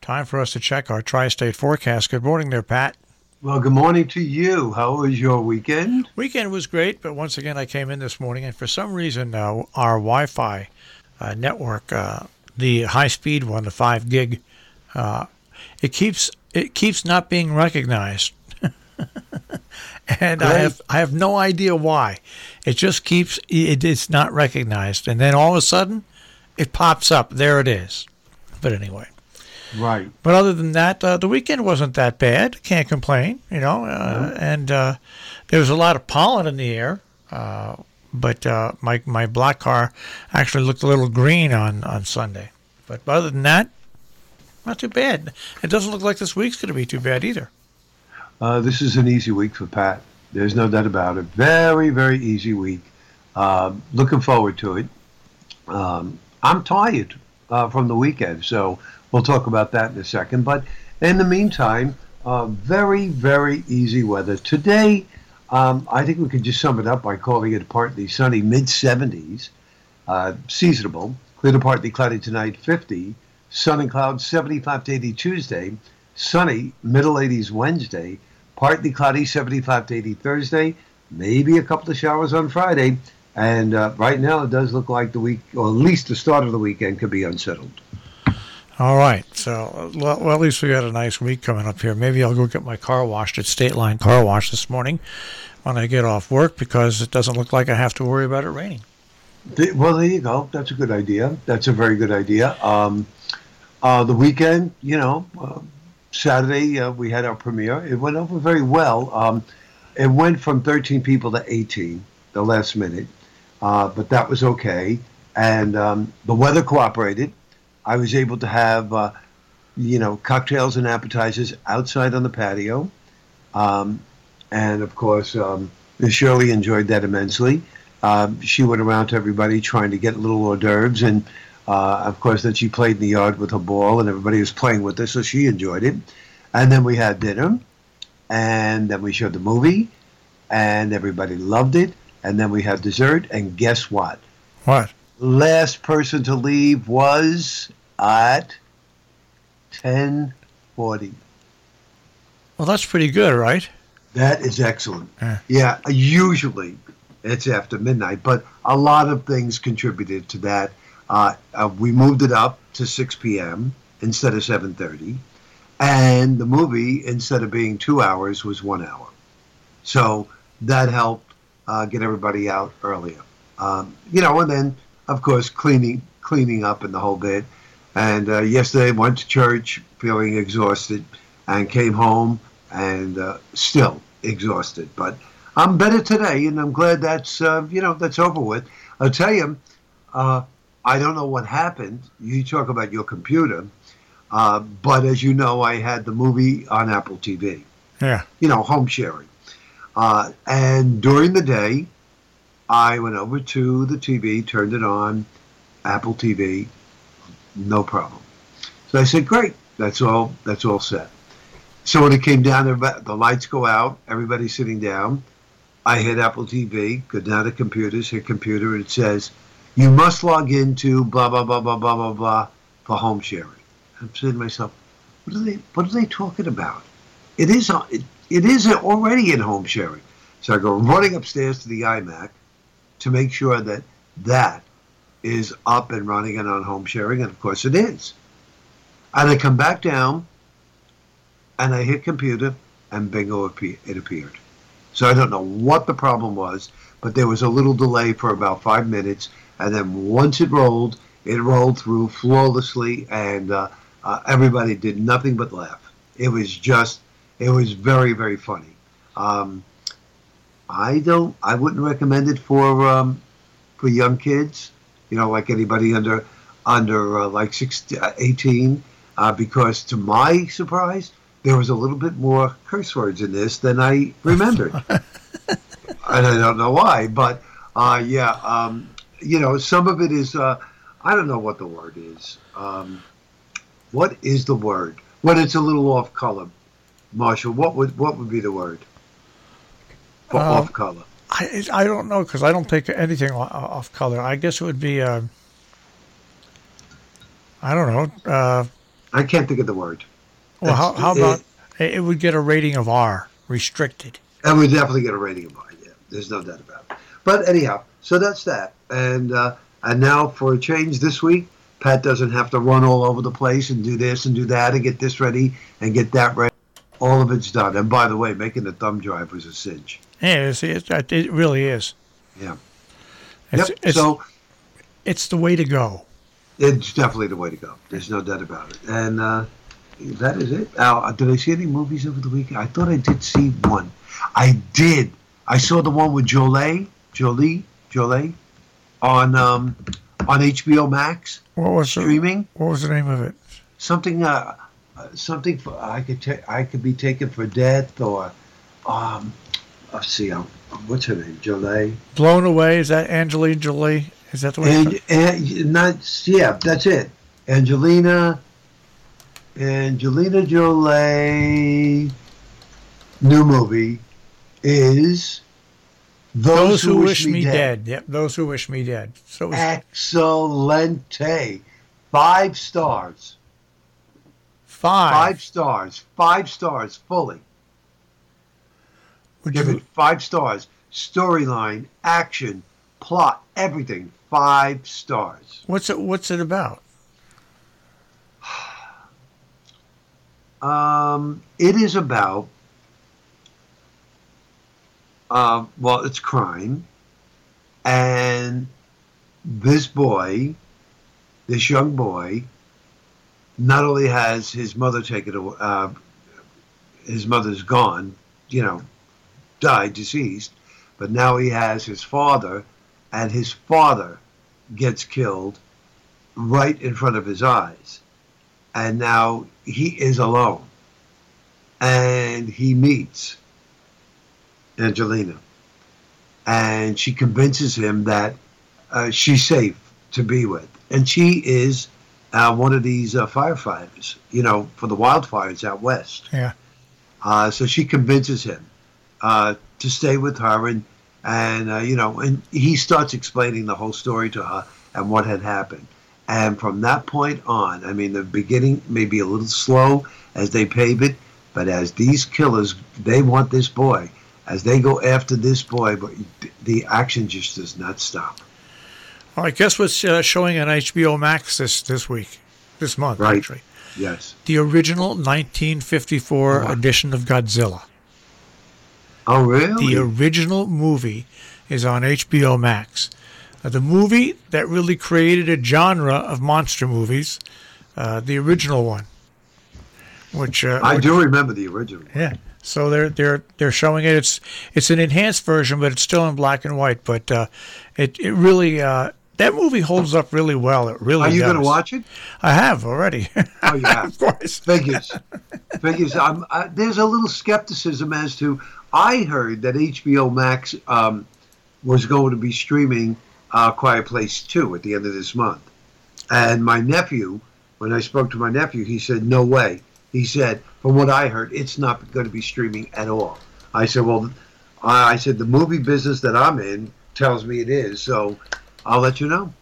Time for us to check our tri-state forecast. Good morning there, Pat. Well, good morning to you. How was your weekend? Weekend was great, but once again I came in this morning, and for some reason our Wi-Fi network, the high-speed one, the 5 gig, it keeps not being recognized. And Great. I have no idea why. It's not recognized, and then all of a sudden it pops up. There it is. But anyway. Right. But other than that, the weekend wasn't that bad. Can't complain, And there was a lot of pollen in the air. But my black car actually looked a little green on Sunday. But other than that, not too bad. It doesn't look like this week's going to be too bad either. This is an easy week for Pat. There's no doubt about it. Very, very easy week. Looking forward to it. I'm tired from the weekend, so we'll talk about that in a second. But in the meantime, very, very easy weather. Today, I think we could just sum it up by calling it partly sunny, mid-70s, seasonable. Clear to partly cloudy tonight, 50. Sun and clouds, 75 to 80 Tuesday. Sunny, middle 80s Wednesday. Partly cloudy, 75 to 80 Thursday. Maybe a couple of showers on Friday. And right now it does look like the week, or at least the start of the weekend, could be unsettled. All right. So, well, at least we got a nice week coming up here. Maybe I'll go get my car washed at State Line Car Wash this morning when I get off work, because it doesn't look like I have to worry about it raining. Well, there you go. That's a good idea. That's a very good idea. The weekend, Saturday we had our premiere. It went over very well. It went from 13 people to 18 the last minute, but that was okay. And the weather cooperated. I was able to have, cocktails and appetizers outside on the patio. And, of course, Shirley enjoyed that immensely. She went around to everybody trying to get little hors d'oeuvres. And, of course, then she played in the yard with her ball, and everybody was playing with her, so she enjoyed it. And then we had dinner. And then we showed the movie. And everybody loved it. And then we had dessert. And guess what? What? Last person to leave was at 10:40. Well, that's pretty good, right? That is excellent. Yeah, usually it's after midnight, but a lot of things contributed to that. We moved it up to 6 p.m. instead of 7:30, and the movie, instead of being 2 hours, was 1 hour. So that helped get everybody out earlier. And then, of course, cleaning up and the whole bit. And yesterday went to church feeling exhausted and came home and still exhausted. But I'm better today, and I'm glad that's over with. I'll tell you, I don't know what happened. You talk about your computer, but as you know, I had the movie on Apple TV. Yeah. Home sharing. And during the day, I went over to the TV, turned it on, Apple TV, no problem. So I said, great, that's all set. So when it came down, the lights go out, everybody's sitting down. I hit Apple TV, go down to computers, hit computer, and it says, you must log into blah, blah, blah, blah, blah, blah, blah for home sharing. I'm saying to myself, what are they talking about? It is already in home sharing. So I go running upstairs to the iMac to make sure that is up and running and on home sharing, and of course it is. And I come back down, and I hit computer, and bingo, it appeared. So I don't know what the problem was, but there was a little delay for about 5 minutes, and then once it rolled through flawlessly, and everybody did nothing but laugh. It was very, very funny. I wouldn't recommend it for young kids, like anybody under like 18, because to my surprise, there was a little bit more curse words in this than I remembered. And I don't know why, but some of it is, I don't know what the word is. What is the word? When it's a little off color, Marshall, what would be the word for off color? I don't know, because I don't take anything off color. I guess it would be, I don't know, I can't think of the word. Well, It's- how about it would get a rating of R, restricted. And we definitely get a rating of mine. Yeah, there's no doubt about it. But anyhow, so that's that. And now for a change this week, Pat doesn't have to run all over the place and do this and do that and get this ready and get that ready. All of it's done. And by the way, making the thumb drive was a cinch. Yeah, it really is. Yeah. It's, Yep. it's, So it's the way to go. it's definitely the way to go. There's no doubt about it. And that is it. Did I see any movies over the weekend? I thought I did see one. I did. I saw the one with Jolie on HBO Max What was streaming. What was the name of it? Something for I could be taken for death or let's see, what's her name? Jolie. Blown Away. Is that Angelina Jolie? Is that the one? And not, yeah, that's it. Angelina Jolie. New movie is Those Who Wish Me Dead. Yep, Those Who Wish Me Dead. So it was, Excellente. 5 stars. 5 stars. 5 stars fully. Would Give you, it 5 stars. Storyline, action, plot, everything. 5 stars. what's it about? It is about, well, it's crime. And this young boy, not only has his mother taken away, his mother's gone, died, deceased, but now he has his father, and his father gets killed right in front of his eyes. And now he is alone. And he meets Angelina. And she convinces him that she's safe to be with. And she is one of these firefighters, for the wildfires out west. Yeah. So she convinces him to stay with her, and he starts explaining the whole story to her and what had happened. And from that point on, I mean, the beginning may be a little slow as they pave it, but as these killers, they want this boy. As they go after this boy, but the action just does not stop. All right, guess what's showing on HBO Max this month, Right. actually? Yes. The original 1954 edition of Godzilla. Oh, really? The original movie is on HBO Max. The movie that really created a genre of monster movies, the original one. I do remember the original. Yeah. So they're showing it. It's an enhanced version, but it's still in black and white. But it really that movie holds up really well. It really. Are you does. going to watch it? I have already. Oh, you have. Of course. Figures. There's a little skepticism as to. I heard that HBO Max was going to be streaming Quiet Place 2 at the end of this month, and my nephew, when I spoke to my nephew, he said, "No way." He said, "From what I heard, it's not going to be streaming at all." I said, "Well," I said, "the movie business that I'm in tells me it is, so I'll let you know."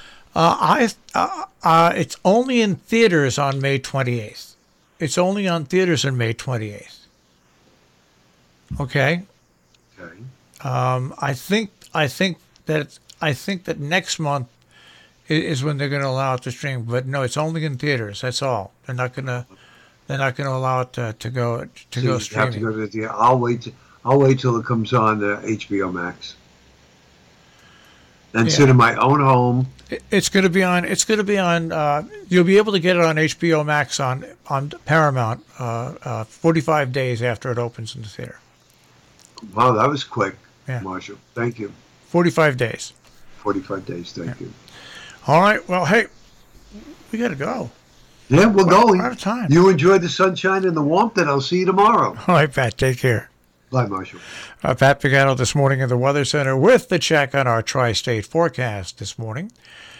It's only in theaters on May 28th. It's only on theaters on May 28th. Okay. Okay. I think that next month is when they're going to allow it to stream. But no, it's only in theaters. That's all. They're not going to allow it to go So you have to streaming. go to the theater. I'll wait till it comes on HBO Max, and sit in my own home. It's going to be on. You'll be able to get it on HBO Max on Paramount 45 days after it opens in the theater. Wow, that was quick, Yeah. Marshall. Thank you. 45 days. 45 days. Thank you. All right. Well, hey, we got to go. Yeah, we're going. We're out of time. You enjoy the sunshine and the warmth, and I'll see you tomorrow. All right, Pat. Take care. Bye, Marshall. Pat Pagano this morning in the Weather Center with the check on our tri-state forecast this morning.